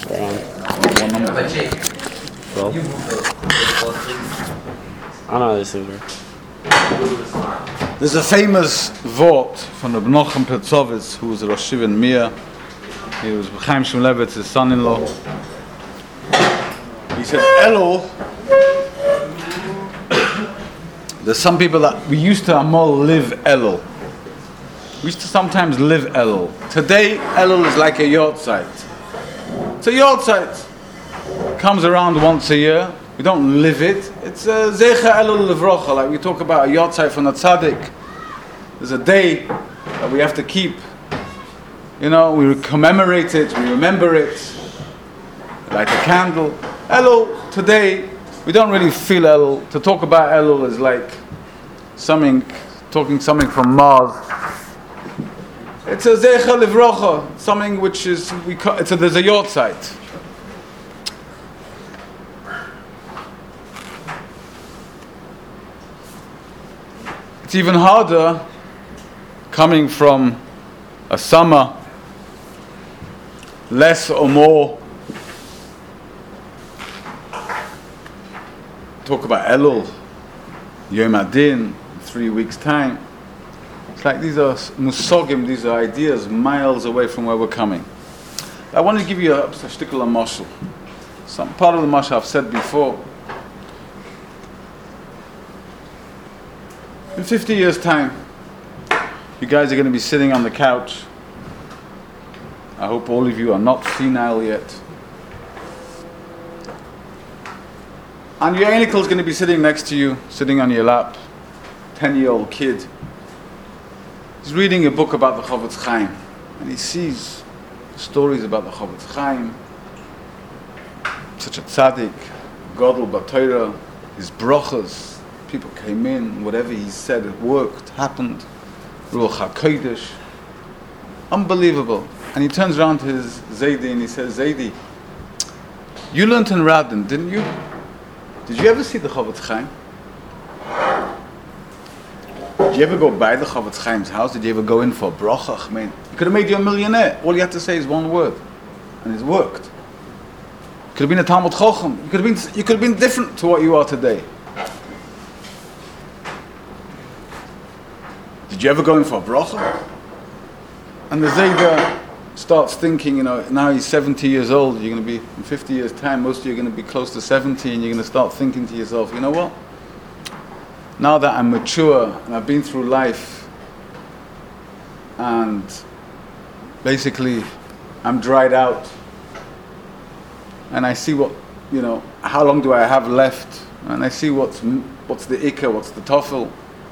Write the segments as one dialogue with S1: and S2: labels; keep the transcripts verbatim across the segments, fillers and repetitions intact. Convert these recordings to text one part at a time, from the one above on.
S1: What number?
S2: twelve. I know this is
S1: There's a famous vort from Reb Nochem Pertzovitz, who was a Rosh Yeshiva in Mia. He was Chaim Shmulevitz, his son-in-law. He said, Elul, there's some people that we used to amol live Elul. We used to sometimes live Elul. Today, Elul is like a yahrzeit. It's a yahrzeit. It comes around once a year. We don't live it. It's a Zecha Elul Levrocha, like we talk about a yahrzeit from the tzaddik. There's a day that we have to keep. You know, we commemorate it, we remember it, light a candle. Elul, today, we don't really feel Elul. To talk about Elul is like something, talking something from Mars. It's a Zecha Livrocha, something which is, we ca- it's a, there's a yahrzeit. It's even harder coming from a summer, less or more. Talk about Elul, Yom Adin, three weeks' time. It's like these are musogim, these are ideas miles away from where we're coming. I want to give you a, a shtickle of mashal. Some part of the mashal I've said before. In fifty years' time, you guys are going to be sitting on the couch. I hope all of you are not senile yet. And your Einikl is going to be sitting next to you, sitting on your lap, ten-year-old kid. He's reading a book about the Chofetz Chaim, and he sees stories about the Chofetz Chaim, such a tzaddik, Godel B'Torah, his brachas. People came in, whatever he said, it worked, happened. Ruach HaKodesh. Unbelievable. And he turns around to his Zaidi and he says, Zaidi, you learned in Radin, didn't you? Did you ever see the Chofetz Chaim? Did you ever go by the Chofetz Chaim's house? Did you ever go in for a bracha? I mean, he could have made you a millionaire. All you had to say is one word. And it's worked. You could have been a Talmud Chochem. You could have been, you could have been different to what you are today. Did you ever go in for a bracha? And the Zayda starts thinking, you know, now he's seventy years old, you're going to be, in fifty years' time, most of you are going to be close to seventy, and you're going to start thinking to yourself, you know what? Now that I'm mature, and I've been through life, and basically I'm dried out, and I see what, you know, how long do I have left, and I see what's, what's the ikka, what's the tofel,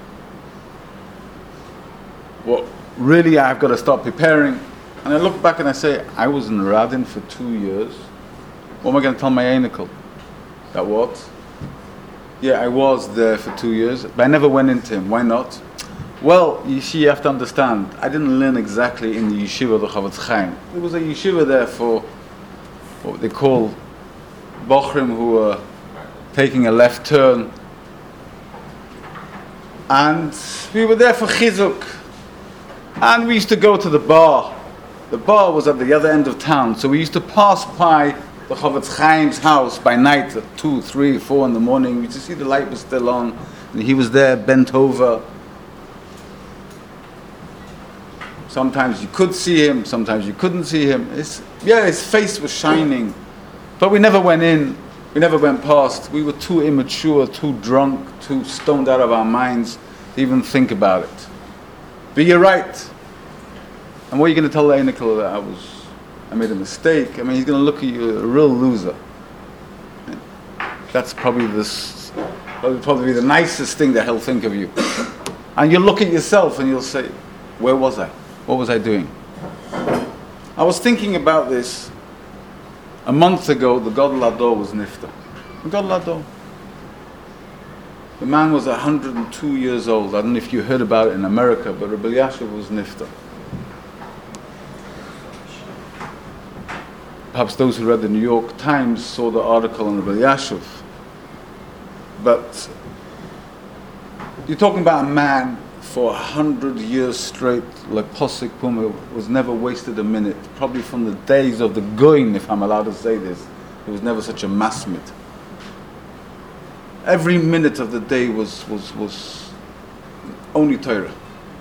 S1: what really I've got to start preparing. And I look back and I say, I was in Radin for two years. What am I going to tell my Einikl? That what? Yeah, I was there for two years, but I never went into him. Why not? Well, you see, you have to understand, I didn't learn exactly in the yeshiva of the Chofetz Chaim. There was a yeshiva there for what they call bochrim who were taking a left turn. And we were there for chizuk. And we used to go to the bar. The bar was at the other end of town, so we used to pass by the Chofetz Chaim's house by night at two, three, four in the morning. We used to see the light was still on, and he was there, bent over. Sometimes you could see him, sometimes you couldn't see him. It's, yeah, his face was shining, but we never went in. We never went past. We were too immature, too drunk, too stoned out of our minds to even think about it. But you're right. And what are you going to tell the Einikl that I was, I made a mistake? I mean, he's going to look at you a real loser. That's probably this, probably the nicest thing that he'll think of you. And you'll look at yourself and you'll say, where was I? What was I doing? I was thinking about this a month ago. The Gadol Hador was nifta. The Gadol Hador. The man was one hundred two years old. I don't know if you heard about it in America, but Rabbi Elyashiv was nifta. Perhaps those who read the New York Times saw the article on Rabbi Elyashiv. But you're talking about a man for a hundred years straight, like Posik Puma, was never wasted a minute. Probably from the days of the Goin, if I'm allowed to say this, there was never such a masmid. Every minute of the day was was was only Torah.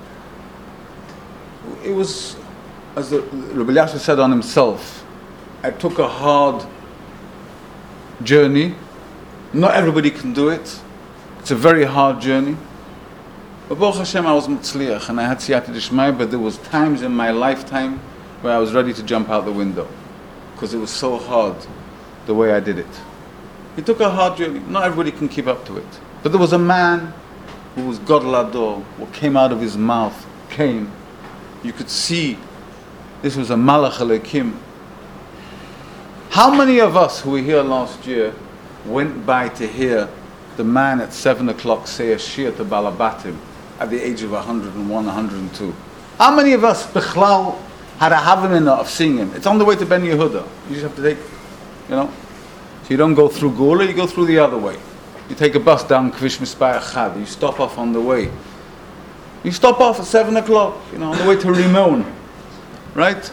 S1: It was, as the, Rabbi Elyashiv said on himself, I took a hard journey. Not everybody can do it. It's a very hard journey. But Baruch Hashem, I was Mutzliach and I had Siyata Dishmai, but there was times in my lifetime where I was ready to jump out the window because it was so hard the way I did it. He took a hard journey. Not everybody can keep up to it. But there was a man who was Gadol Ador. What came out of his mouth came. You could see this was a Malach Elokim. How many of us who were here last year went by to hear the man at seven o'clock say a shir to Balabatim at the age of one hundred and one, one hundred and two? How many of us, Bechlal, had a havamina of seeing him? It's on the way to Ben Yehuda. You just have to take, you know. So you don't go through Gula, you go through the other way. You take a bus down Kvish Mispaya Chad, you stop off on the way. You stop off at seven o'clock, you know, on the way to Rimon. Right?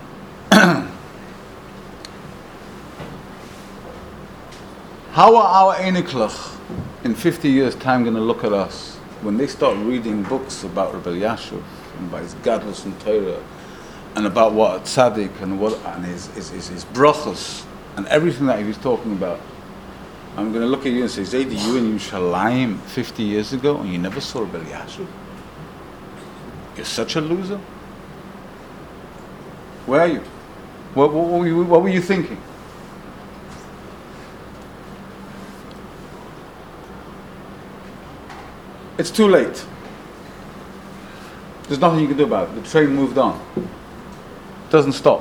S1: How are our Einiklach in fifty years' time going to look at us when they start reading books about Rabbi Elyashiv and about his Gadlus and Torah and about what Tzaddik and what and his, his, his, his brachos and everything that he was talking about? I'm going to look at you and say, Zaidi, you in Yerushalayim fifty years ago and you never saw Rabbi Elyashiv? You're such a loser. Where are you? What, what, what, were you what were you thinking? It's too late. There's nothing you can do about it. The train moved on. It doesn't stop.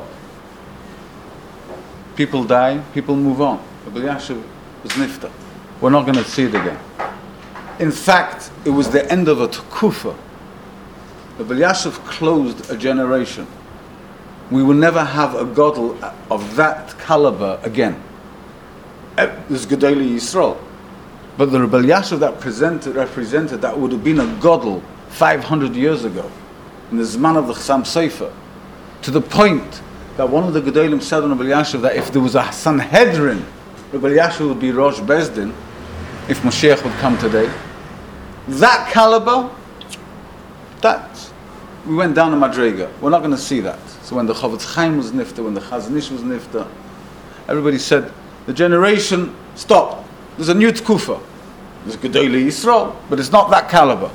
S1: People die, people move on. Rabbi Elyashiv was nifta. We're not going to see it again. In fact, it was the end of a tekufa. Rabbi Elyashiv closed a generation. We will never have a gadol of that caliber again. There's Gedolei Yisrael. But the Rabbi Elyashiv that presented, represented, that would have been a gadol five hundred years ago, in the Zman of the Chassam Sofer, to the point that one of the Gedolim said on Rabbi Elyashiv that if there was a Sanhedrin, Rabbi Elyashiv would be Rosh Bezdin, if Moshiach would come today. That caliber, that, we went down to Madrega. We're not going to see that. So when the Chavetz Chaim was nifta, when the Chazon Ish was nifta, everybody said, the generation stopped. There's a new tkufa. There's Gedolei Yisrael, but it's not that caliber.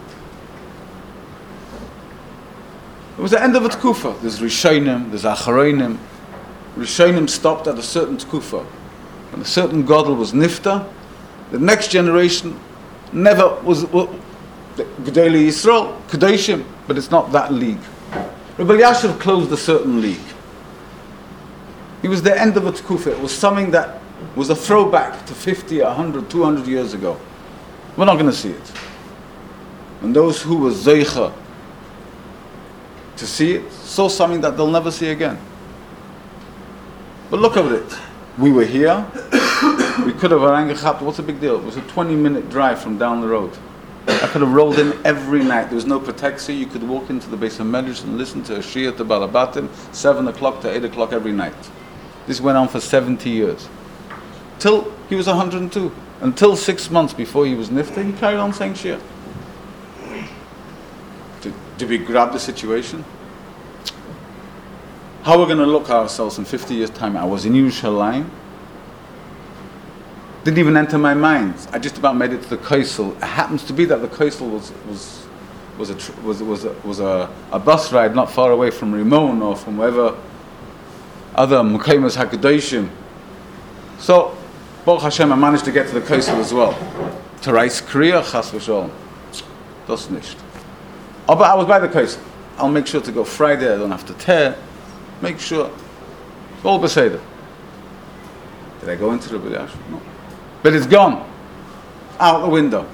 S1: It was the end of a tkufa. There's Rishonim, there's Acharonim. Rishonim stopped at a certain tkufa. When a certain gadol was nifta, the next generation never was, was Gedolei Yisrael, Kedoshim, but it's not that league. Rabbi Elyashiv closed a certain league. It was the end of a tkufa. It was something that was a throwback to fifty, one hundred, two hundred years ago. We're not going to see it. And those who were zeicha to see it, saw something that they'll never see again. But look at it. We were here. We could have arranged. What's the big deal? It was a twenty minute drive from down the road. I could have rolled in every night. There was no protexi. You could walk into the Beis HaMedrash and listen to a shir to Balabatim, seven o'clock to eight o'clock every night. This went on for seventy years. Till he was one hundred and two. Until six months before he was nifta, he carried on saying shir. Did, did we grab the situation? How we're going to look at ourselves in fifty years' time? I was in Yerushalayim. Didn't even enter my mind. I just about made it to the Kaisel. It happens to be that the Kaisel was was was a tr- was was a, was a, a bus ride not far away from Rimon or from wherever other Mukaimas Hakadoshim. So, Baruch Hashem, I managed to get to the Kaisel as well. To Reis Korea, Chas v'Sholom. Das nicht. Oh, but I was by the Kaisel. I'll make sure to go Friday. I don't have to tear. Make sure. All beseder. Did I go into the Rabbi Elyashiv? No. But it's gone. Out the window.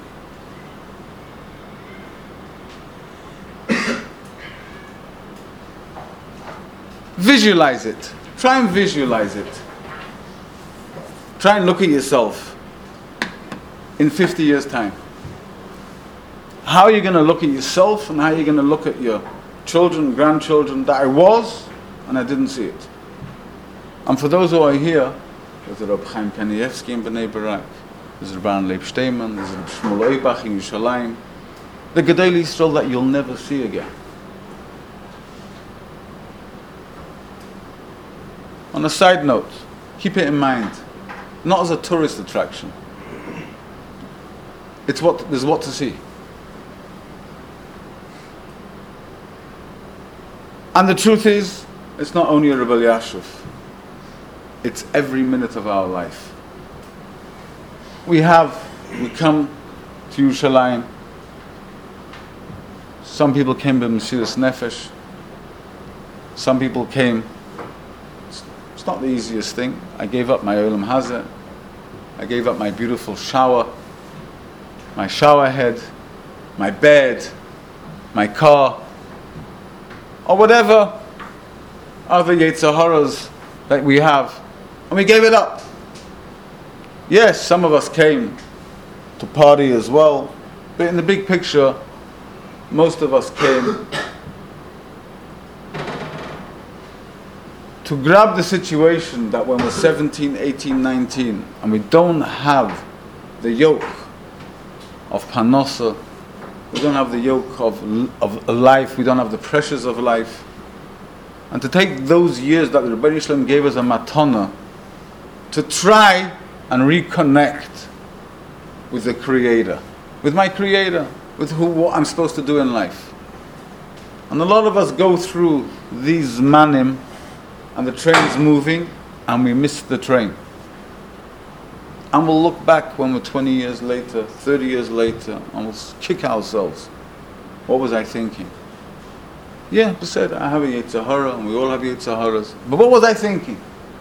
S1: Visualize it. Try and visualize it. Try and look at yourself in fifty years' time. How are you going to look at yourself, and how are you going to look at your children, grandchildren, that I was and I didn't see it? And for those who are here, there's Reb Chaim Kanievsky in Bnei Brak, there's Rabban Leib Steinman, there's Reb Shmuel Oibach in Yerushalayim, the Gedolei Yisrael that you'll never see again. On a side note, keep it in mind, not as a tourist attraction. It's what there's what to see. And the truth is, it's not only a Rebbe Elyashiv, it's every minute of our life. We have, we come to Yerushalayim. Some people came with Mesiras Nefesh. Some people came, it's, it's not the easiest thing. I gave up my Olam Hazeh. I gave up my beautiful shower, my shower head, my bed, my car, or whatever other Yetzer Haras that we have, and we gave it up. Yes, some of us came to party as well, but in the big picture, most of us came to grab the situation that when we're seventeen, eighteen, nineteen, and we don't have the yoke of Parnassah, we don't have the yoke of, of life, we don't have the pressures of life, and to take those years that the Rebbeinu Shalom gave us a matana, to try and reconnect with the Creator, with my Creator, with who, what I'm supposed to do in life. And a lot of us go through these manim, and the train's moving, and we miss the train. And we'll look back when we're twenty years later, thirty years later, and we'll kick ourselves. What was I thinking? Yeah, I said I have a Yetzer Hara, and we all have Yetzer Haras. But what was I thinking?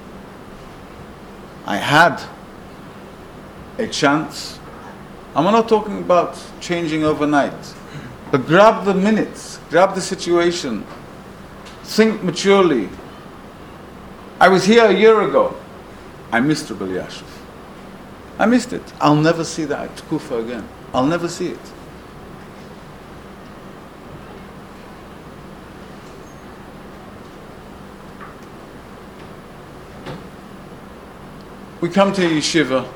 S1: I had a chance. And we're not talking about changing overnight. But grab the minutes, grab the situation, think maturely. I was here a year ago. I missed Rebbe Elyashiv. I missed it. I'll never see that Tkufa again. I'll never see it. We come to a yeshiva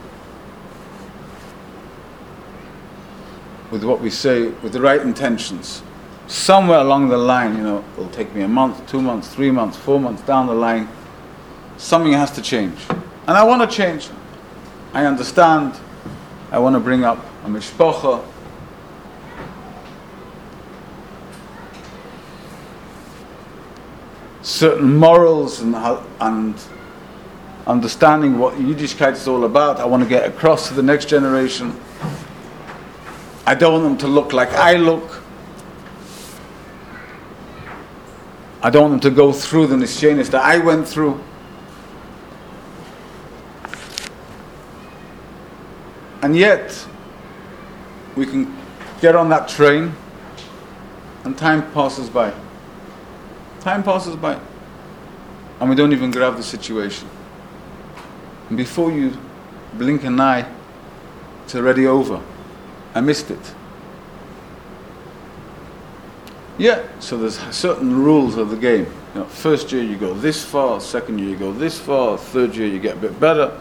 S1: with what we say, with the right intentions. Somewhere along the line, you know, it'll take me a month, two months, three months, four months down the line, something has to change. And I want to change. I understand. I want to bring up a mishpacha. Certain morals and, and understanding what Yiddishkeit is all about. I want to get across to the next generation. I don't want them to look like I look. I don't want them to go through the nisyenis that I went through. And yet, we can get on that train, and time passes by. Time passes by. And we don't even grab the situation. And before you blink an eye, it's already over. I missed it. Yeah, so there's certain rules of the game. You know, first year you go this far, second year you go this far, third year you get a bit better.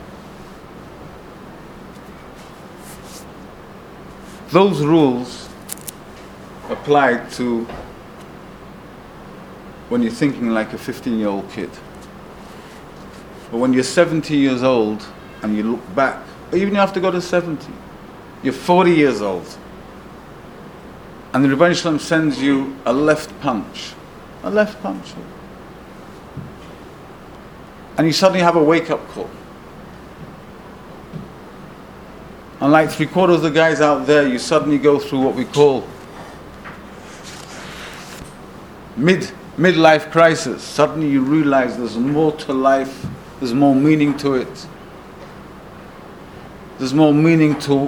S1: Those rules apply to when you're thinking like a fifteen-year-old kid. But when you're seventy years old and you look back, or even you have to go to seventy, you're forty years old, and the Rebbeinu Shalom sends you a left punch, a left punch, and you suddenly have a wake-up call. And like three quarters of the guys out there, you suddenly go through what we call mid midlife crisis. Suddenly you realize there's more to life, there's more meaning to it, there's more meaning to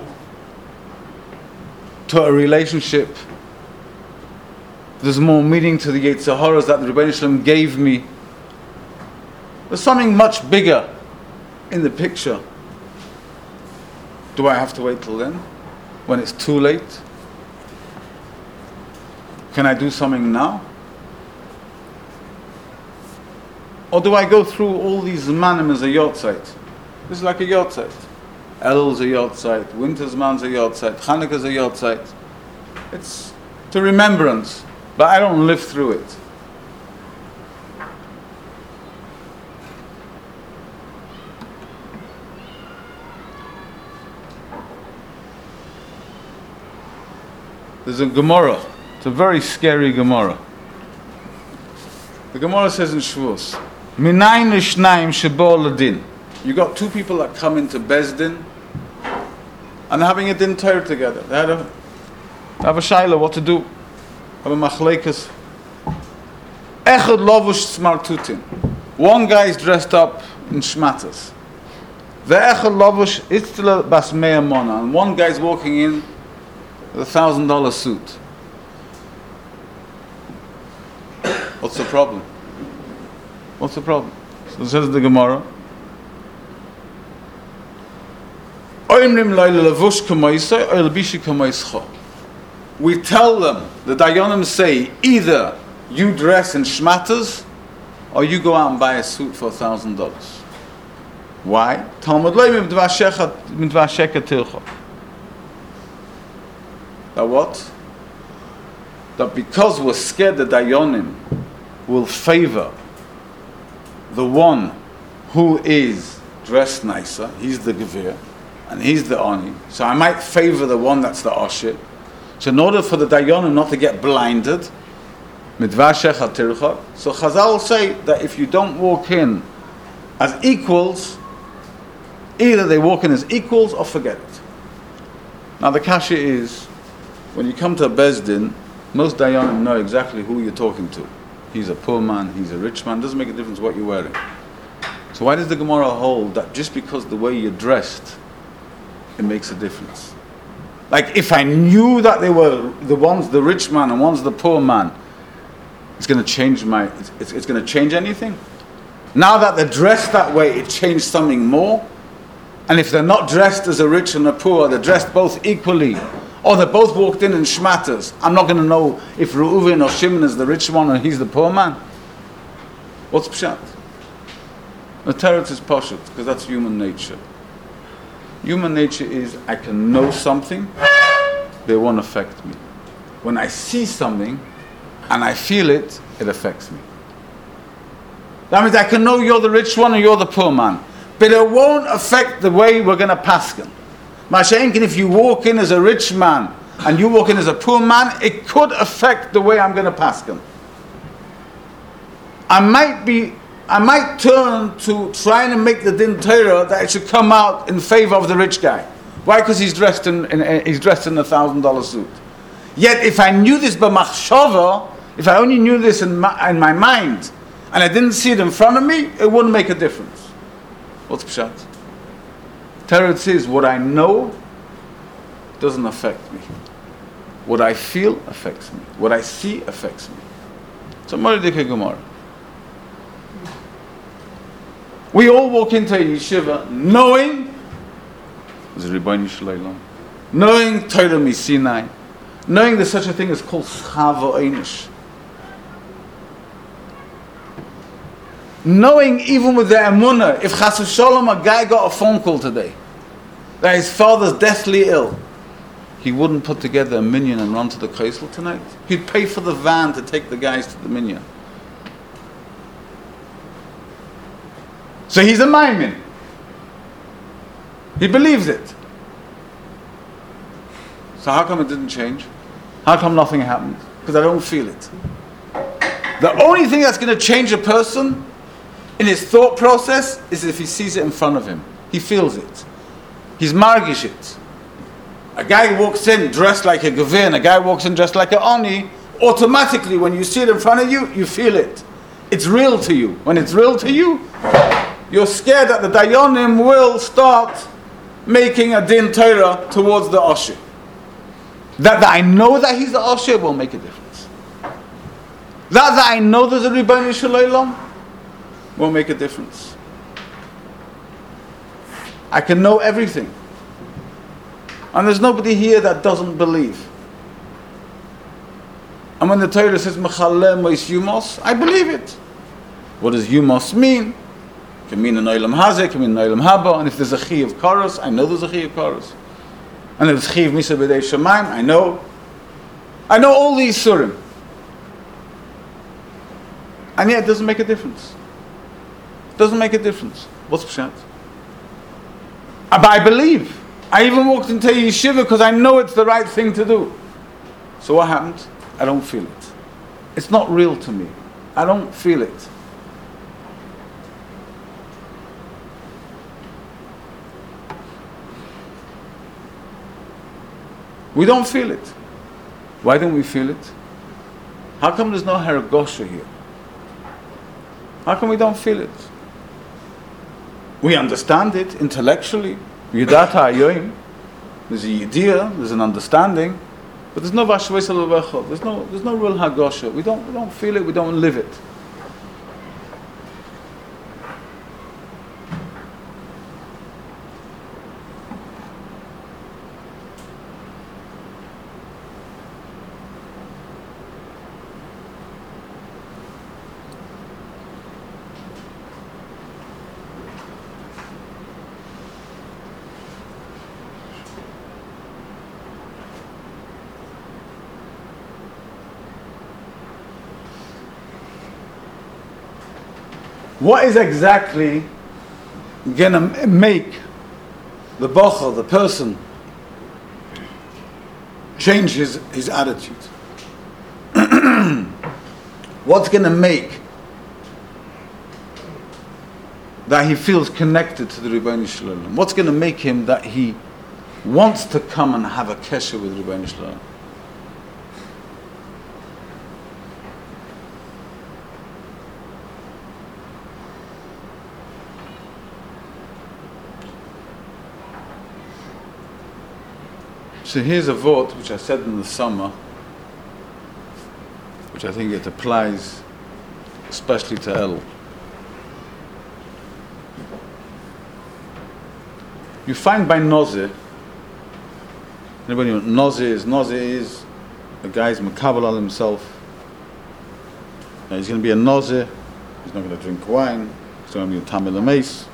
S1: to a relationship. There's more meaning to the Yetzer Haras that the Rebbeinu Shalom gave me. There's something much bigger in the picture. Do I have to wait till then? When it's too late? Can I do something now? Or do I go through all these manim as a yortzeit? This is like a yortzeit. Elul's a yortzeit, Winter's man's a yortzeit, Chanukah's a yortzeit. It's to remembrance, but I don't live through it. There's a Gemara. It's a very scary Gemara. The Gemara says in Shavuos, Minayin l'shnaim shebo l'din. You got two people that come into Beis Din and they're having a din Torah together. They had a, they have a shaila, what to do. Have a machleikas. Echad lovush smartutin. One guy is dressed up in shmatas. The echad lovush itzla bas mea mona. And one guy's walking in with a thousand dollar suit. What's the problem? What's the problem? So says the Gemara. We tell them, the Dayanim say, either you dress in shmatas or you go out and buy a suit for a thousand dollars. Why? That what? That because we're scared the Dayanim will favor the one who is dressed nicer, he's the Gevir, and he's the Oni. So I might favor the one that's the Oshir. So in order for the Dayanim not to get blinded, so Chazal say that if you don't walk in as equals, either they walk in as equals or forget it. Now the kasha is, when you come to a Beis Din, most Dayanim know exactly who you're talking to. He's a poor man, he's a rich man, doesn't make a difference what you're wearing. So why does the Gemara hold that just because the way you're dressed, it makes a difference? Like if I knew that they were the one's the rich man and one's the poor man, it's going to change my, it's, it's, it's going to change anything? Now that they're dressed that way, it changed something more? And if they're not dressed as a rich and a poor, they're dressed both equally, or they both walked in in shmatas, I'm not going to know if Reuven or Shimon is the rich one and he's the poor man. What's pshat? The teretz is poshut, because that's human nature. Human nature is, I can know something, but it won't affect me. When I see something and I feel it, it affects me. That means I can know you're the rich one or you're the poor man, but it won't affect the way we're going to paskin. Mashenkin, if you walk in as a rich man and you walk in as a poor man, it could affect the way I'm going to paskin. I might be, I might turn to trying to make the din Torah that it should come out in favor of the rich guy. Why? Because he's dressed in, in he's dressed in a thousand dollar suit. Yet, if I knew this b'machshava, if I only knew this in my, in my mind, and I didn't see it in front of me, it wouldn't make a difference. What's pshat? Teretz says, what I know doesn't affect me. What I feel affects me. What I see affects me. So, Moridike Gemara. We all walk into a yeshiva knowing, knowing Torah Misinai, knowing there's such a thing as called Schava Einish. Knowing even with the emunah, if Chas v'Sholom a guy got a phone call today that his father's deathly ill, he wouldn't put together a minyan and run to the Kaisel tonight. He'd pay for the van to take the guys to the minyan. So he's a maimin. He believes it. So how come it didn't change? How come nothing happened? Because I don't feel it. The only thing that's going to change a person in his thought process is if he sees it in front of him. He feels it. He's margish it. A guy walks in dressed like a gevir and a guy walks in dressed like a oni, automatically when you see it in front of you, you feel it. It's real to you. When it's real to you, you're scared that the Dayanim will start making a din Torah towards the Oshir. That, that I know that he's the Oshir will make a difference. That, that I know there's a Ribono Shel Olam won't make a difference. I can know everything. And there's nobody here that doesn't believe. And when the Torah says Mechaleh Mois Yumos, I believe it. What does Yumos mean? It can mean an Olam Hazeh, it can mean an Olam Haba, and if there's a Chi of Koros, I know there's a Chi of Koros. And if there's Chi of Misa B'dei Shemaim, I know. I know all these Surim. And yet it doesn't make a difference. It doesn't make a difference. What's Pshat? But I believe. I even walked into a yeshiva because I know it's the right thing to do. So what happened? I don't feel it. It's not real to me. I don't feel it. We don't feel it. Why don't we feel it? How come there's no Haragosha here? How come we don't feel it? We understand it intellectually. Yidata Ayoim. There's a idea, there's an understanding, but there's no Vashvei Salavecha. There's no there's no real Hagosha. We don't we don't feel it, we don't live it. What is exactly going to make the bocher, the person, change his, his attitude? What's going to make that he feels connected to the Ribbono Shel Olam? What's going to make him that he wants to come and have a kesher with Ribbono Shel Olam? So here's a vote which I said in the summer, which I think it applies especially to El. You find by Nozeh, anybody know what Nozeh is? Nozeh is a guy's Makabal al himself. Now he's going to be a Nozeh, he's not going to drink wine, he's going to be a Tamil Mace.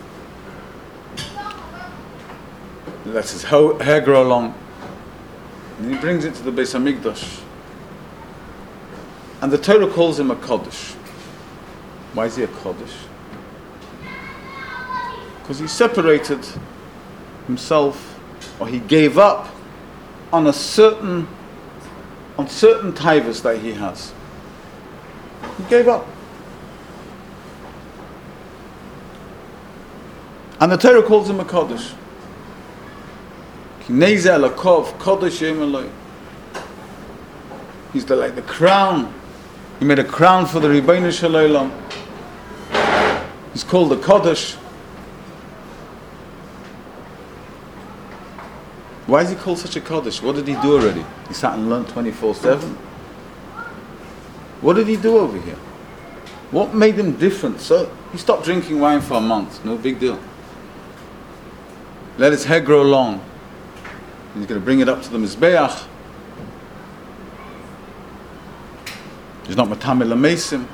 S1: He lets his ho- hair grow long. And he brings it to the Beis Hamikdash. And the Torah calls him a Kodesh. Why is he a Kodesh? Because he separated himself, or he gave up on a certain, on certain taivas that he has. He gave up. And the Torah calls him a Kodesh. He's the, like the crown. He made a crown for the Ribbono Shel Olam. He's called the Kodesh. Why is he called such a Kodesh? What did he do already? He sat and learned twenty-four seven. What did he do over here? What made him different? So he stopped drinking wine for a month. No big deal. Let his hair grow long. He's going to bring it up to the Mizbeach. He's not Matamil Amesim.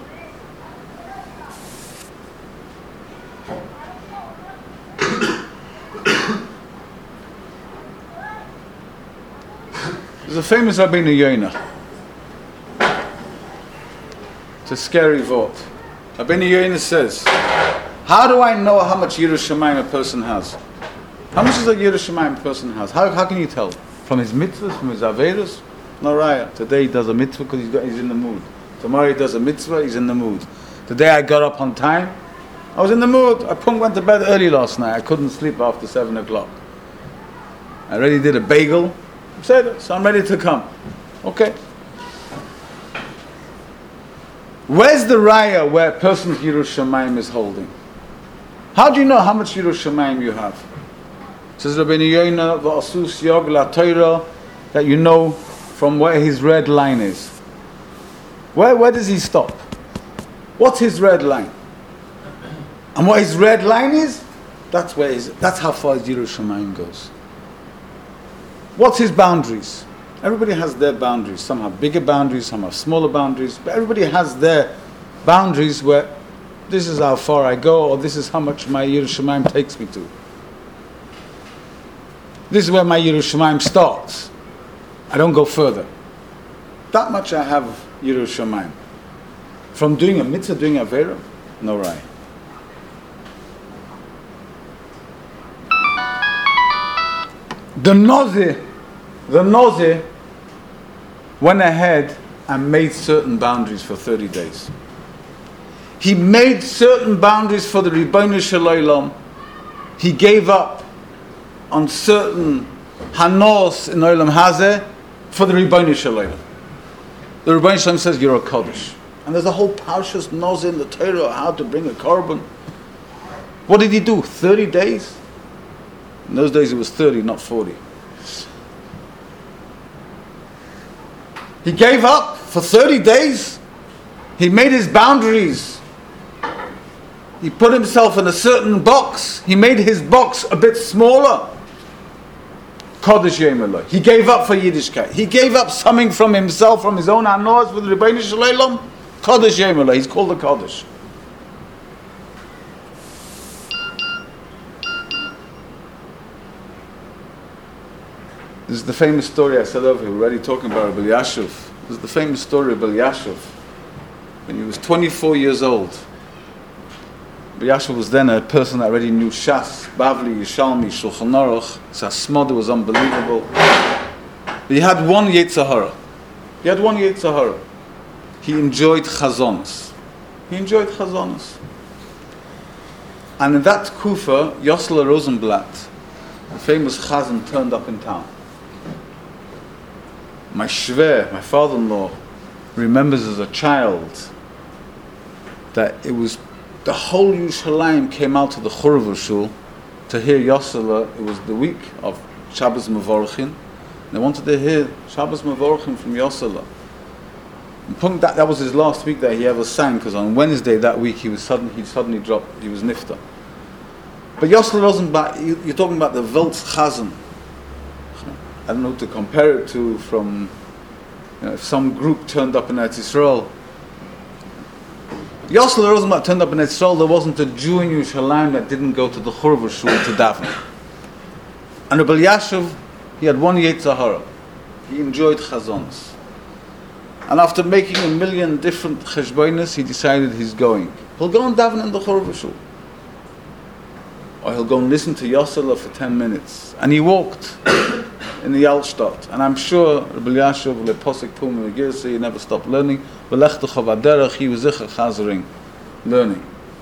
S1: There's a famous Rabbeinu Yonah. It's a scary vote. Rabbeinu Yonah says, how do I know how much Yiras Shamayim a person has? How much is a Yiras Shamayim a person has? How, how can you tell? From his mitzvahs, from his averos? No raya. Today he does a mitzvah because he's, got, he's in the mood. Tomorrow he does a mitzvah, he's in the mood. Today I got up on time. I was in the mood. I punk went to bed early last night. I couldn't sleep after seven o'clock. I already did a bagel. I said, so I'm ready to come. Okay. Where's the raya where a person's Yiras Shamayim is holding? How do you know how much Yiras Shamayim you have? Says Rabbeinu Yonah, v'asus yog la Torah, that you know from where his red line is. Where where does he stop? What's his red line? And what his red line is, that's where his, that's how far his Yiras Shamayim goes. What's his boundaries? Everybody has their boundaries. Some have bigger boundaries, some have smaller boundaries, but everybody has their boundaries where this is how far I go, or this is how much my Yerushalayim takes me to. This is where my Yerushalayim starts. I don't go further. That much I have Yerushalayim. From doing a mitzvah, doing a vera, no right. The Nozi, the Nozi went ahead and made certain boundaries for thirty days. He made certain boundaries for the Ribbono Shel Olam. He gave up on certain hanos in Olam Hazeh for the Ribbono Shel Olam. The Ribbono Shel Olam says you're a Kaddish. And there's a whole parshas Nozi in the Torah how to bring a korban. What did he do? thirty days? In those days it was thirty, not forty. He gave up for thirty days. He made his boundaries. He put himself in a certain box. He made his box a bit smaller. Kodesh Yom Eloi. He gave up for Yiddishkeit. He gave up something from himself, from his own anos with the Ribbono Shel Olam. Kodesh Yom Eloi. He's called a Kodesh. This is the famous story I said over here. We're already talking about Rabbi Yashuv. This is the famous story of Rabbi Yashuv. When he was twenty-four years old, Rabbi Yashuv was then a person that already knew Shas, Bavli, Yishalmi, Shulchan Aruch. His Hasmoda was unbelievable. But he had one Yetzer Hara. He had one Yetzer Hara. He enjoyed Chazonos. He enjoyed Chazonos. And in that Kufa, Yosler Rosenblatt, the famous Chazan, turned up in town. My shver, my father-in-law, remembers as a child that it was the whole Yerushalayim came out to the Churva Shul to hear Yosela. It was the week of Shabbos Mevorchin. They wanted to hear Shabbos Mevorchin from Yosela. And that, that was his last week that he ever sang, because on Wednesday that week he was suddenly he suddenly dropped. He was nifta. But Yosela Rosenblatt, you, you're talking about the Welt's Chazan. I don't know who to compare it to. From you know, if some group turned up in Eretz Yisrael. Yosel Rosenblatt turned up in Eretz Yisrael. There wasn't a Jew in Yerushalayim that didn't go to the Churva Shul to daven. And Rabbi Yashuv, he had one Yetzer Hara. He enjoyed Chazonos. And after making a million different cheshbonos, he decided he's going. He'll go and daven in the Churva Shul. Or he'll go and listen to Yosela for ten minutes. And he walked in the Altstadt. And I'm sure Rabbi Yashuv, Le Posek Pum Megirse, he never stopped learning. V'lech Techa V'derech, he was zicher chazering, learning.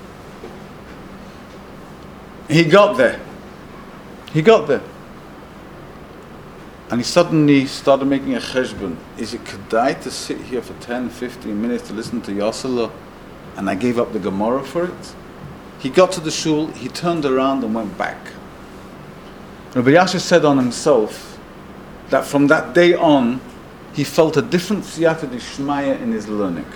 S1: He got there. He got there. And he suddenly started making a cheshbon. Is it kedai to sit here for ten, fifteen minutes to listen to Yosela? And I gave up the Gemara for it? He got to the shul, he turned around and went back. Rabbi Yashuv said on himself that from that day on, he felt a different siyata d'shmaya in his learning.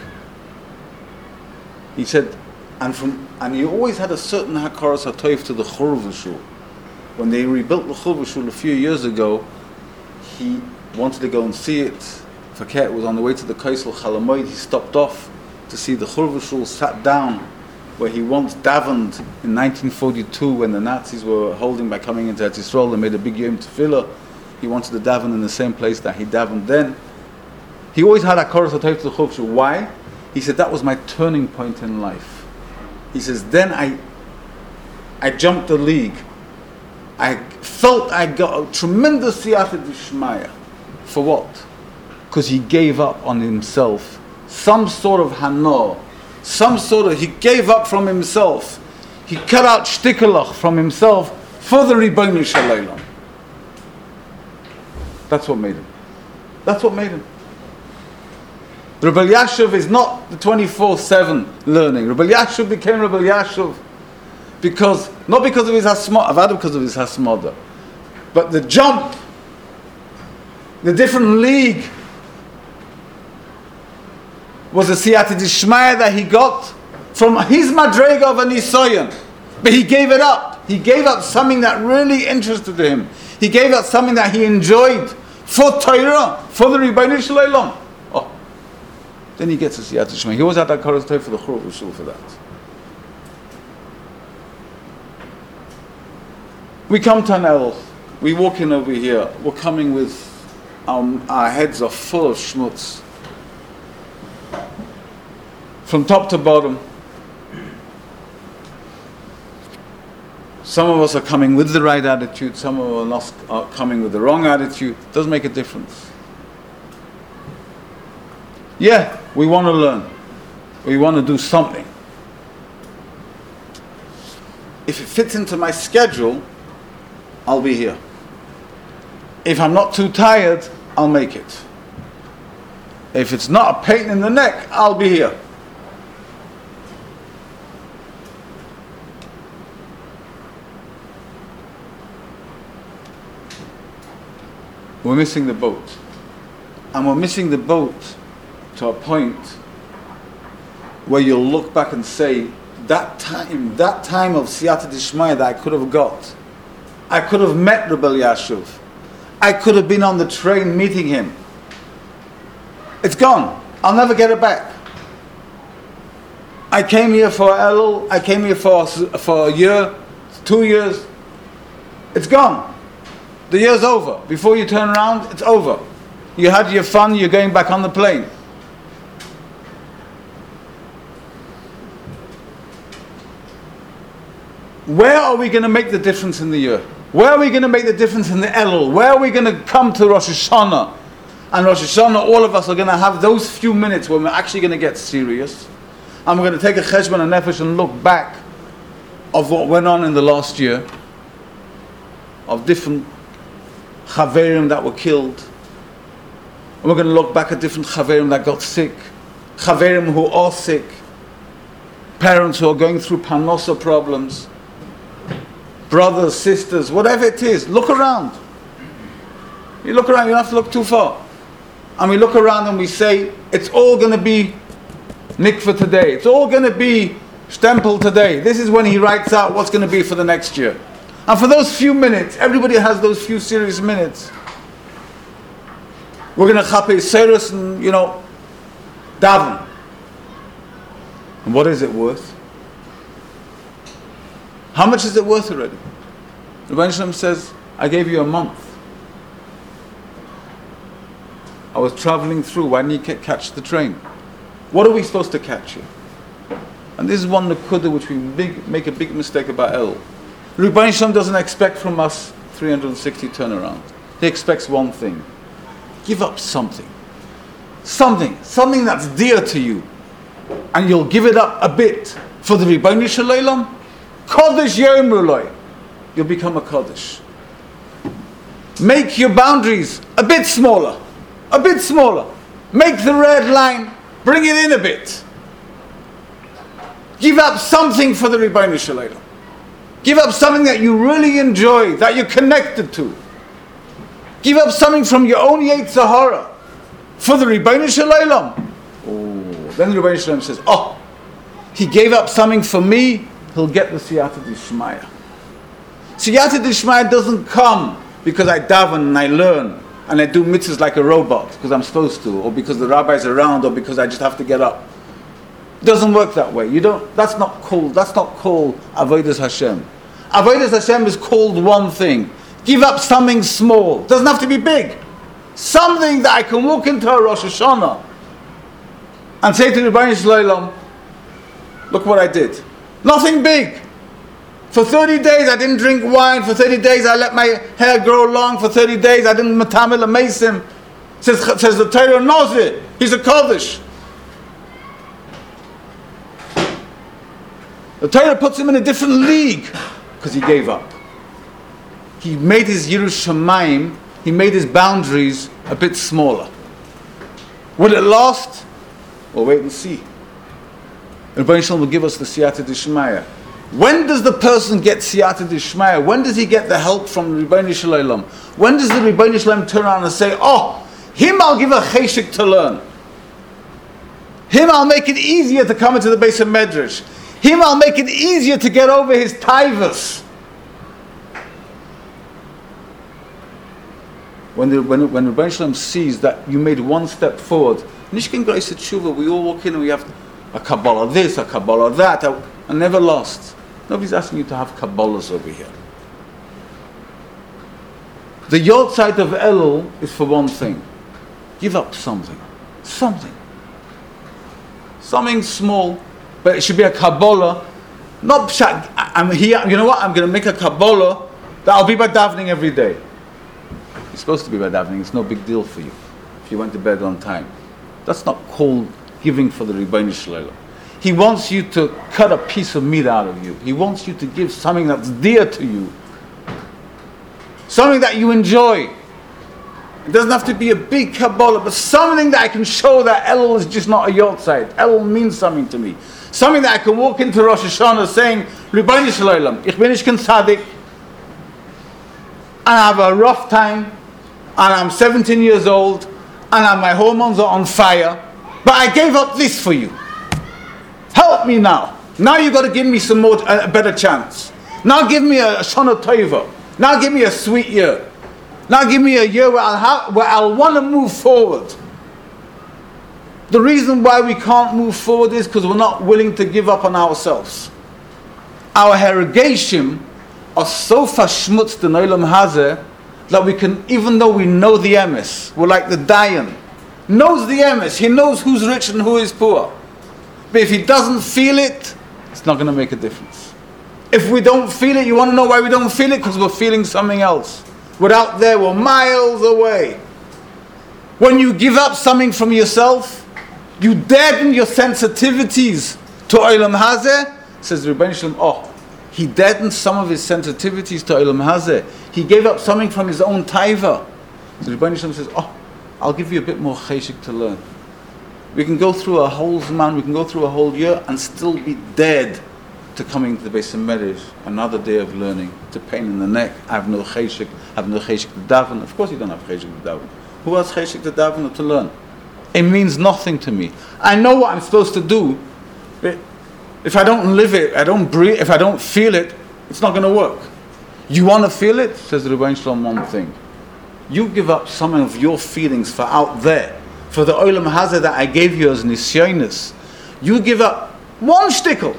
S1: He said, and from and he always had a certain hakaras hatoif to the Churva Shul. When they rebuilt the Churva Shul a few years ago, he wanted to go and see it. Faket was on the way to the Kaisel Chalamoid. He stopped off to see the Churva Shul, sat down where he once davened in nineteen forty-two when the Nazis were holding by coming into Eretz Yisrael. They made a big Yom Tefillah. He wanted to daven in the same place that he davened then. He always had a chorus of to the Churva Shul. Why? He said, that was my turning point in life. He says, then I I jumped the league. I felt I got a tremendous siyata d'shmaya. For what? Because he gave up on himself. Some sort of hano. Some sort of, he gave up from himself. He cut out shtikelach from himself for the Ribbono Shel Olam. That's what made him. That's what made him. Rabbi Yashuv is not the twenty-four seven learning. Rabbi Yashuv became Rabbi Yashuv because, not because of his hasmoda, Avada because of his hasmoda, but the jump, the different league, was a siyata d'shmaya that he got from his madrega of a nisayon. But he gave it up. He gave up something that really interested him. He gave up something that he enjoyed for Torah, for the Rebbeinu Shalom. Oh, then he gets a Siyata Shema. He always had that Koros Torah for the Churub Shul for that. We come to an El, we walk in over here, we're coming with, our, our heads are full of schmutz. From top to bottom. Some of us are coming with the right attitude, some of us are coming with the wrong attitude. It doesn't make a difference. Yeah, we want to learn. We want to do something. If it fits into my schedule, I'll be here. If I'm not too tired, I'll make it. If it's not a pain in the neck, I'll be here. We're missing the boat. And we're missing the boat to a point where you'll look back and say, that time, that time of Siyata Dishmaya that I could have got, I could have met Rebbe Yashuv. I could have been on the train meeting him. It's gone. I'll never get it back. I came here for Elul. I came here for, for a year, two years. It's gone. The year's over. Before you turn around, it's over. You had your fun, you're going back on the plane. Where are we going to make the difference in the year? Where are we going to make the difference in the Elul? Where are we going to come to Rosh Hashanah? And Rosh Hashanah, all of us are going to have those few minutes when we're actually going to get serious. And we're going to take a cheshbon and nefesh and look back of what went on in the last year. Of different chaverim that were killed. And we're going to look back at different chaverim that got sick. Chaverim who are sick. Parents who are going through panosa problems. Brothers, sisters, whatever it is, look around. You look around, you don't have to look too far. And we look around and we say, it's all going to be mikveh today. It's all going to be stempel today. This is when he writes out what's going to be for the next year. And for those few minutes, everybody has those few serious minutes. We're going to chape serus and, you know, daven. And what is it worth? How much is it worth already? The Rebbeinu Shalom says, I gave you a month. I was traveling through, why didn't you catch the train? What are we supposed to catch here? And this is one nakuda which we big, make a big mistake about El. The Rebbeinu Shalom doesn't expect from us three hundred sixty turnaround. He expects one thing. Give up something. Something. Something that's dear to you. And you'll give it up a bit for the Rebbeinu Shalom. Kodesh Yomruloi. You'll become a Kodesh. Make your boundaries a bit smaller. A bit smaller. Make the red line, bring it in a bit. Give up something for the Rebbeinu Shalom. Give up something that you really enjoy, that you're connected to. Give up something from your own Yetzer Hara for the Rebbeinu Shalom. Oh, then the Rebbeinu Shalom says, oh, he gave up something for me, he'll get the Siyata Dishmaya. Siyata Dishmaya doesn't come because I daven and I learn and I do mitzvahs like a robot because I'm supposed to, or because the rabbi's around, or because I just have to get up. It doesn't work that way. You don't. That's not called. That's not called avodas Hashem. Avodas Hashem is called one thing: give up something small. It doesn't have to be big. Something that I can walk into a Rosh Hashanah and say to the Rebbeinu Shalom, "Look what I did." Nothing big. For thirty days I didn't drink wine. For thirty days I let my hair grow long. For thirty days I didn't matamil ameisim. Says says the Torah knows it. He's a Kodesh. The Torah puts him in a different league because he gave up. He made his Yirush Shamayim, he made his boundaries a bit smaller. Will it last? We'll wait and see. And Rebbeinu Shalom will give us the Siyata Dishmaya. When does the person get Siyata Dishmaya? When does he get the help from the Rebbeinu Shalom? When does the Rebbeinu Shalom turn around and say, oh, him I'll give a cheshik to learn. Him I'll make it easier to come into the base of Medrash. Him I'll make it easier to get over his taivas. When the when when Rebbeinu Shalom sees that you made one step forward, Nishkin Grace Tshuva, we all walk in and we have a Kabbalah this, a Kabbalah that, and never lost. Nobody's asking you to have Kabbalahs over here. The yod side of Elul is for one thing. Give up something. Something. Something small, but it should be a Kabbalah. Not pshat, I'm here, you know what, I'm going to make a Kabbalah that I'll be by davening every day. It's supposed to be by davening, it's no big deal for you if you went to bed on time. That's not called giving for the Ribbono Shel Olam. He wants you to cut a piece of meat out of you. He wants you to give something that's dear to you. Something that you enjoy. It doesn't have to be a big Kabbalah, but something that I can show that Elul is just not a yortzeit. Elul means something to me. Something that I can walk into Rosh Hashanah saying, Ribbono Shel Olam, ich bin nicht kein Tzaddik, and I have a rough time, and I'm seventeen years old, and my hormones are on fire, but I gave up this for you. Help me now. Now you've got to give me some more, a better chance. Now give me a Shana Tova. Now give me a sweet year. Now give me a year where I'll, have, where I'll want to move forward. The reason why we can't move forward is because we're not willing to give up on ourselves. Our herogashim are so fashmutz in Olam Hazeh that we can, even though we know the emes, we're like the Dayan, knows the emes, he knows who's rich and who is poor. But if he doesn't feel it, it's not going to make a difference. If we don't feel it, you want to know why we don't feel it? Because we're feeling something else. We're out there, we're miles away. When you give up something from yourself, you deaden your sensitivities to Olam Hazeh, says Rebbeinu Shalom, oh, he deadened some of his sensitivities to Olam Hazeh. He gave up something from his own taiva. So Rebbeinu Shalom says, oh, I'll give you a bit more cheshik to learn. We can go through a whole Zman, we can go through a whole year and still be dead to coming to the Beis HaMedrash, another day of learning, to pain in the neck. I have no cheshik, I have no cheshik to daven. Of course you don't have cheshik to daven. Who has cheshik to daven or to learn? It means nothing to me. I know what I'm supposed to do, but if I don't live it, I don't breathe, if I don't feel it, it's not going to work. You want to feel it? Says the Rebbeinu Shalom, one thing. You give up some of your feelings for out there, for the Olam Hazeh that I gave you as nisyonis. You give up one shtickle.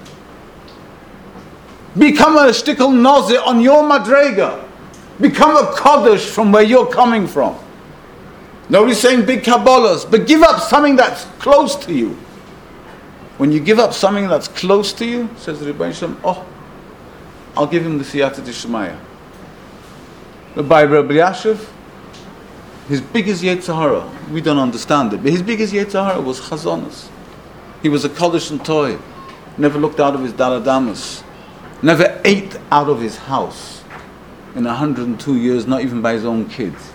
S1: Become a shtickle nozeh on your madrega. Become a kaddish from where you're coming from. Nobody's saying big Kabbalahs, but give up something that's close to you. When you give up something that's close to you, says the Rebbeinu Shalom, oh, I'll give him the siyata d'shmaya. By Rabbi Yashiv, his biggest Yetzer Hara, we don't understand it, but his biggest Yetzer Hara was chazonos. He was a kaddish and toy, never looked out of his daladamas, never ate out of his house in one hundred two years, not even by his own kids.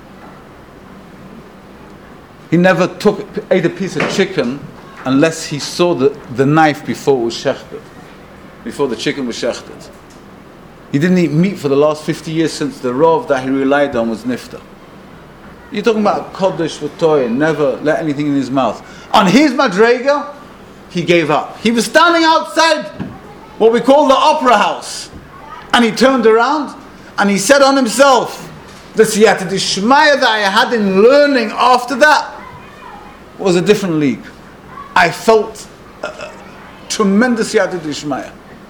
S1: He never took ate a piece of chicken unless he saw the, the knife before it was shechted, before the chicken was shechted. He didn't eat meat for the last fifty years since the Rav that he relied on was nifta. You're talking about Kodesh V'toy, never let anything in his mouth. On his madrega, he gave up. He was standing outside what we call the opera house. And he turned around and he said on himself, the siyata d'shmaya that I had in learning after that was a different league. I felt uh, tremendous siyata d'shmaya.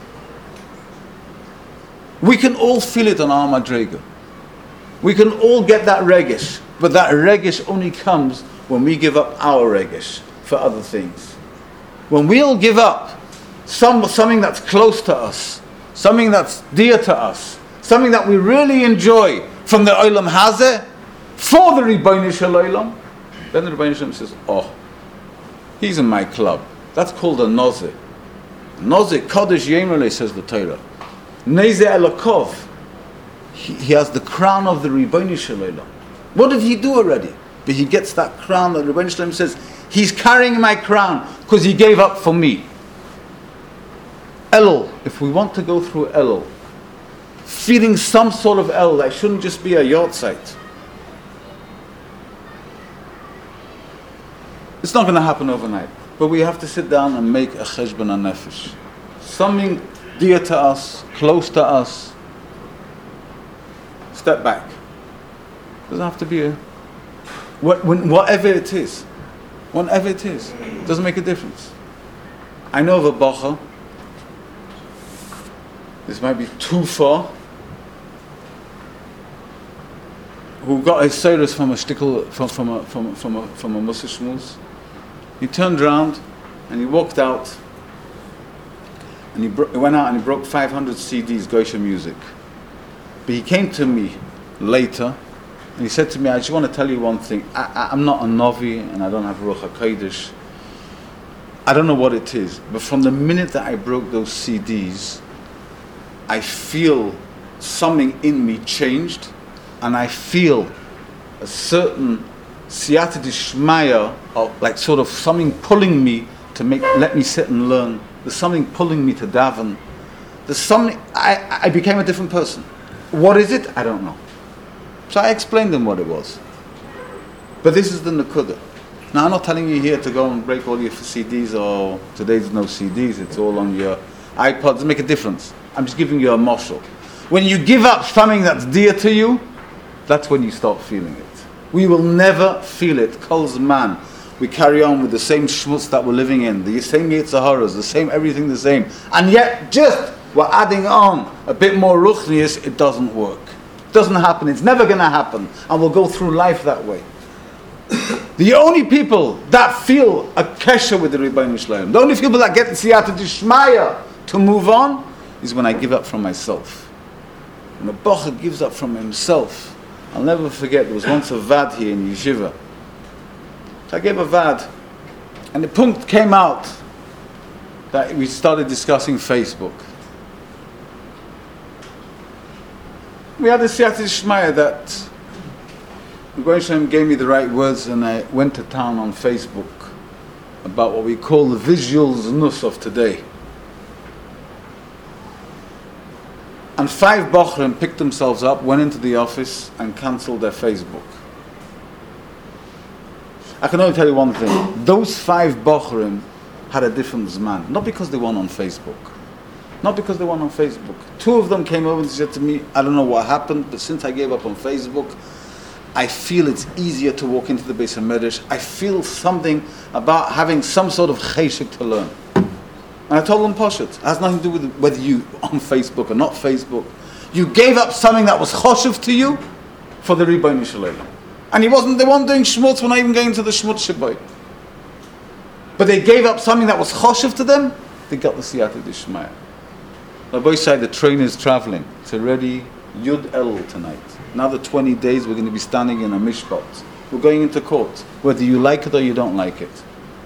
S1: We can all feel it on our madrega. We can all get that regish, but that regish only comes when we give up our regish for other things. When we all give up some, something that's close to us, something that's dear to us, something that we really enjoy from the Olam Hazeh, for the Ribbono Shel Olam, then the Ribbono Shel Olam says, oh, he's in my club. That's called a nozeh. Nozeh, Kodesh Yemerle, says the Torah. Nezeh Elokov. He, he has the crown of the Ribbono Shel Olam. What did he do already? But he gets that crown that Ribbono Shel Olam says, he's carrying my crown because he gave up for me. Elul, if we want to go through Elul, feeling some sort of Elul, that shouldn't just be a yortzeit. It's not going to happen overnight. But we have to sit down and make a cheshbon hanefesh. Something dear to us, close to us. Step back. Doesn't have to be a... What, when, whatever it is. Whatever it is. Doesn't make a difference. I know of a bacha. This might be too far. Who got his service from a shtickle, from, from a from from a from a Mussar Shmuz. He turned around and he walked out. And he, bro- he went out and he broke five hundred C Ds, Goisha music. But he came to me later and he said to me, I just want to tell you one thing. I, I, I'm not a Novi and I don't have Ruach HaKodesh. I don't know what it is. But from the minute that I broke those C Ds, I feel something in me changed. And I feel a certain siyata d'shmaya, of like sort of something pulling me to make, let me sit and learn. There's something pulling me to daven. There's something, I, I became a different person. What is it? I don't know. So I explained them what it was. But this is the nakuda. Now I'm not telling you here to go and break all your C Ds, or today's no C Ds, it's all on your iPods. It doesn't make a difference. I'm just giving you a marshal. When you give up something that's dear to you, that's when you start feeling it. We will never feel it. Kol zman. We carry on with the same schmutz that we're living in, the same Yetzaharas, the same everything the same. And yet, just we're adding on a bit more ruchnius, it doesn't work. It doesn't happen. It's never going to happen. And we'll go through life that way. The only people that feel a kesher with the Rebbeinu Shalom, the only people that get the siyata d'shmaya to move on, is when I give up from myself. When a bacha gives up from himself. I'll never forget, there was once a vad here in Yeshiva. So I gave a vad, and the punkt came out that we started discussing Facebook. We had a siyata d'shmaya that Rebbeinu Shalom gave me the right words, and I went to town on Facebook about what we call the visual znus of today. And five Bochrim picked themselves up, went into the office and cancelled their Facebook. I can only tell you one thing. Those five Bochrim had a different zman. Not because they weren't on Facebook. Not because they weren't on Facebook. Two of them came over and said to me, I don't know what happened, but since I gave up on Facebook, I feel it's easier to walk into the Beis HaMedrash. I feel something about having some sort of cheshek to learn. And I told them, Poshet, it has nothing to do with whether you on Facebook or not Facebook. You gave up something that was choshev to you for the Rebbeinu Shalom. And he wasn't, they weren't doing shmutz, we're not even going to the shmutz shaboy. But they gave up something that was choshev to them, they got the siyata d'shmaya. Rabbi said the train is traveling. It's already Yud Elul tonight. Another twenty days we're going to be standing in a mishpat. We're going into court, whether you like it or you don't like it.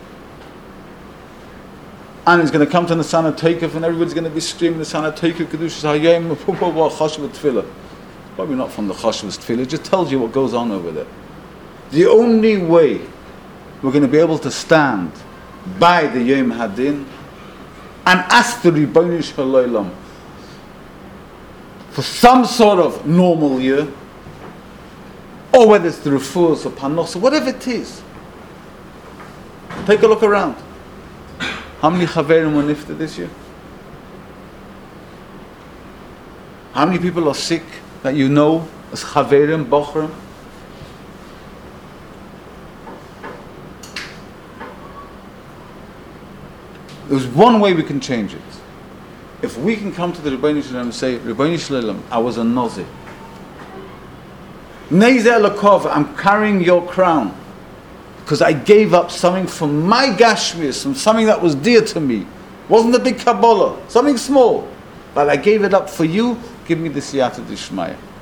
S1: And it's going to come to the Sana Teikef, and everybody's going to be screaming the Sana Teikef, Kedushas Hayom, Chashav Tefillah. Probably not from the Chashav Tefillah, it just tells you what goes on over there. The only way we're going to be able to stand by the Yom Hadin and ask the Rebbeinu Shalom for some sort of normal year, or whether it's the Refuahs or Panos, or whatever it is. Take a look around. How many Chaverim were nifta this year? How many people are sick that you know as Chaverim, Bochrim? There's one way we can change it. If we can come to the Rebbeinu Shalom and say, Rebbeinu Shalom, I was a nozi. Nezer Lakov, I'm carrying your crown. Because I gave up something from my gashmius, from something that was dear to me. Wasn't a big Kabbalah, something small. But I gave it up for you, give me the siyata d'shmaya.